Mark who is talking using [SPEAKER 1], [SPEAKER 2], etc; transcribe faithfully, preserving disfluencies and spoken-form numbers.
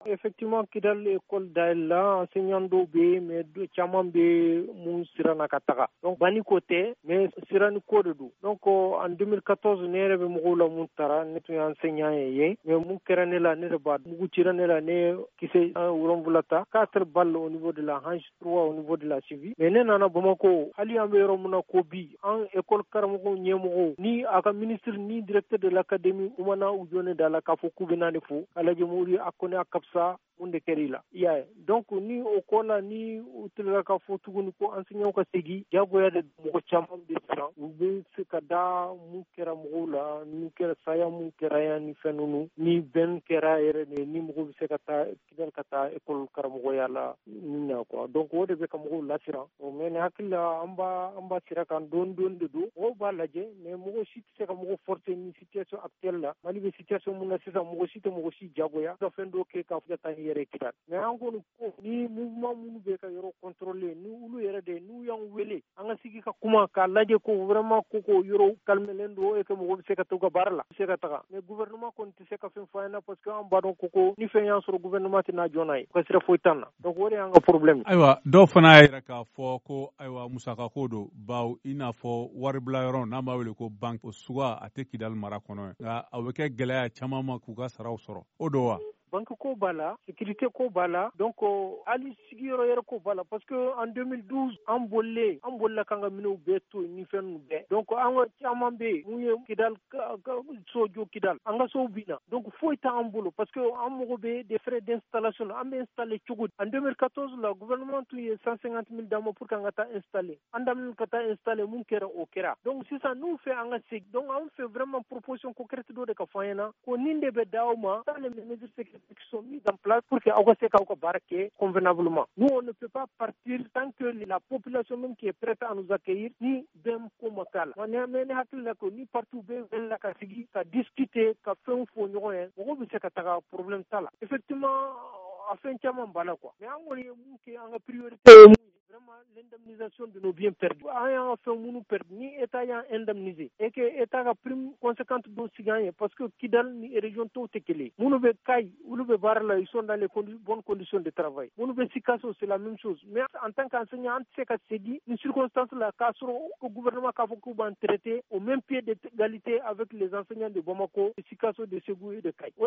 [SPEAKER 1] effectivement Kidal école d'Aïla enseignant d'Obé mais de Chamambe mun sirana kataga donc bani côté mais sirani code do donc en deux mille quatorze nere be mo la mun tara netu enseignant ye mais mun kerane la ne ba mu tirane la ne kise uron bulata quatre balles au niveau de la hanche, trois au niveau de la cheville mais ne nana Bamako ali ambero muna ko bi en école karamo nyemo ni aka ministre ni directeur de l'académie umana ujone dala ka fo kubena fo ala jomuri akone akapsa unde kerila yeah donc ni okola ni utilga ka fo tuguni ko enseignant ka segi jago ya de mo chamam de plan ube se kada mu kera mo la ni kera saya mu kera ya ni fenunu ni ben kera ere ni mo se kata kidal kata école karamo ya la ni na ko donc wode be kam mo la sira o men hakilla amba amba sira kan don don de do o ba laje mais mo sit se kam mo forcer ni situation actuelle la mali be situation mo na sisa mo sit mo si jago ya do fendo ke ka fata yere kidal mais encore ko ni mouvement mu be ka yoro contrôler ni ulu yere de nu yang wele anga sigi ka kuma ka laje ko vraiment ko ko yoro calme lendo e ko mo se ka to ga barla se ka ta mais gouvernement kon ti se ka fen fayna parce que en badon ko ko ni fe yan sur gouvernement ti na jonay ko sira foitanna donc wori anga problème
[SPEAKER 2] aywa do fana yira ka fo ko aywa musaka ko do baw ina fo wari bla yoron na ma wele ko banque o suwa ate kidal mara kono nga aweke gelaya chamama ku ga saraw soro o do wa
[SPEAKER 1] banque ko bala sécurité ko bala donc ali sigiro yero ko bala parce que en deux mille douze en bolle en bolle kanga mino beto ni fenu be donc an chamambe muye kidal sojo kidal anga so bina donc faut ta en bolo parce que en mo be des frais d'installation am installé tchugud en deux mille quatorze le gouvernement tu cent cinquante mille damo pour kanga ta installé andam kata installé mun kera o kera donc si ça nous fait anga sig donc on fait vraiment proposition concrète do de ka fayena ko ninde be dawma les mesures qui sont mises en place pour que Augustin Kauka barque convenablement. Nous, on ne peut pas partir tant que la population même qui est prête à nous accueillir, ni dem komakala. On est amené à ni partout bien la kasigi, à discuter, à faire un faux noir, on va se catara problème tala. Effectivement, à faire un chamam bala quoi. Mais on est qui a une priorité. Vraiment l'indemnisation de nos biens perdus. Ayant fait mon perdu, ni État ayant indemnisé. Et que État a prime conséquente de ce gagné parce que Kidal ni région tout est kelé. Nous be Kai, nous be Barla, ils sont dans les condi- bonnes conditions de travail. Nous be Sikasso, c'est la même chose. Mais en tant qu'enseignant, c'est qu'à se dit, une circonstance là, Kassoro, au gouvernement Kafoku va traiter au même pied d'égalité avec les enseignants de Bamako, de Sikasso, de Ségou et de Kai.